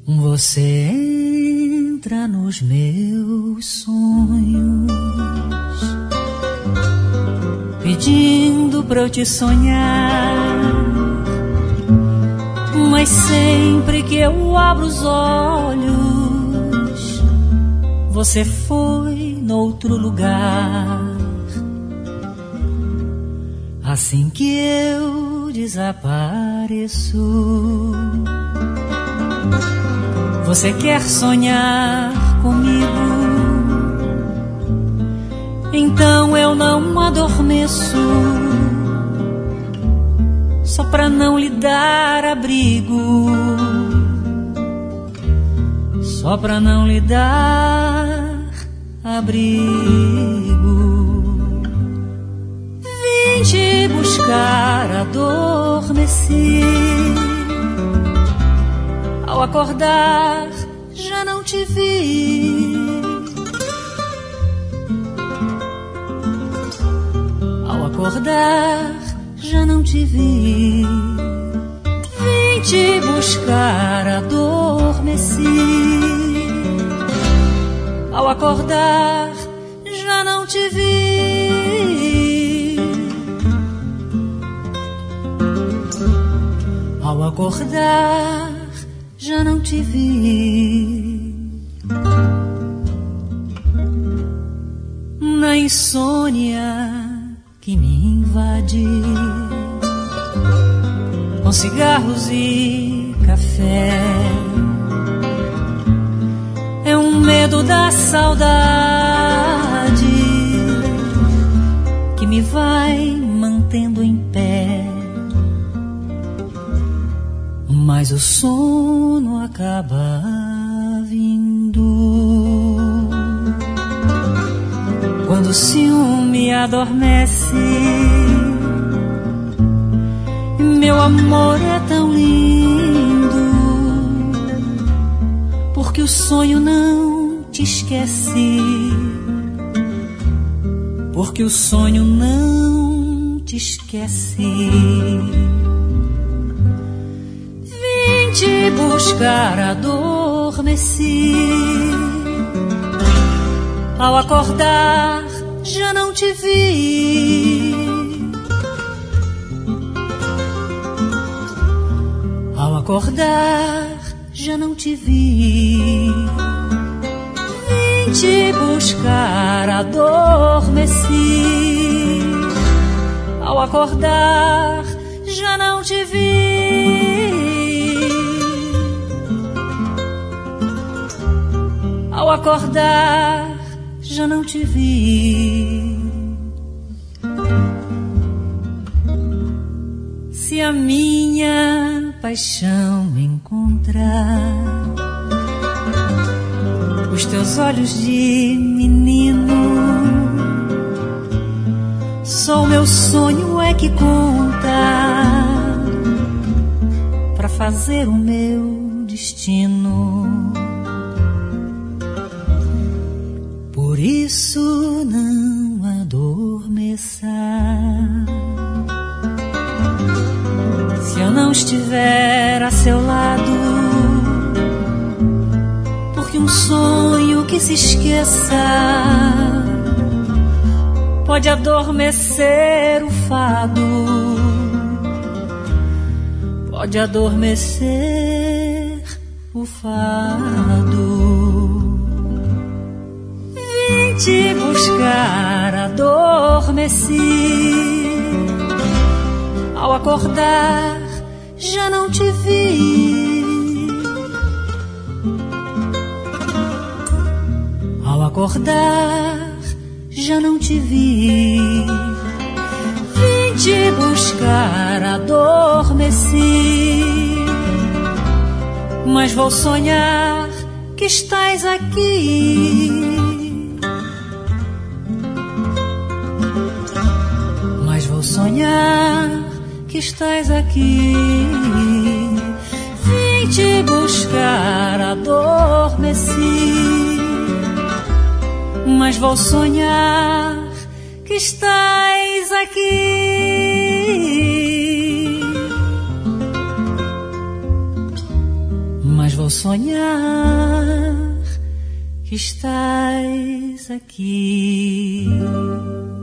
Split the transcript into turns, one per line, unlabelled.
Você entra nos meus sonhos, pedindo pra eu te sonhar, mas sempre que eu abro os olhos, você foi noutro lugar. Assim que eu desapareço, você quer sonhar comigo, então eu não adormeço, só pra não lhe dar abrigo, só pra não lhe dar abrigo. Vim te buscar, adormeci, ao acordar já não te vi. Ao acordar já não te vi. Vim te buscar, adormeci, ao acordar já não te vi. Ao acordar já não te vi. Na insônia que me invade, com cigarros e café, é um medo da saudade que me vai mantendo em pé. Mas o sono acaba vindo quando o ciúme adormece. Meu amor é tão lindo, porque o sonho não te esquece, porque o sonho não te esquece. Te buscar, adormeci, ao acordar já não te vi. Ao acordar já não te vi. Vim te buscar, adormeci, ao acordar já não te vi. Ao acordar já não te vi. Se a minha paixão me encontrar, os teus olhos de menino, só o meu sonho é que conta pra fazer o meu destino. Por isso não adormeça, se eu não estiver a seu lado, porque um sonho que se esqueça pode adormecer o fado, pode adormecer o fado. Te buscar, adormeci, ao acordar já não te vi. Ao acordar já não te vi. Vim te buscar, adormeci, mas vou sonhar que estás aqui. Sonhar que estás aqui. Vim te buscar, adormeci, mas vou sonhar que estás aqui. mas vou sonhar que estás aqui.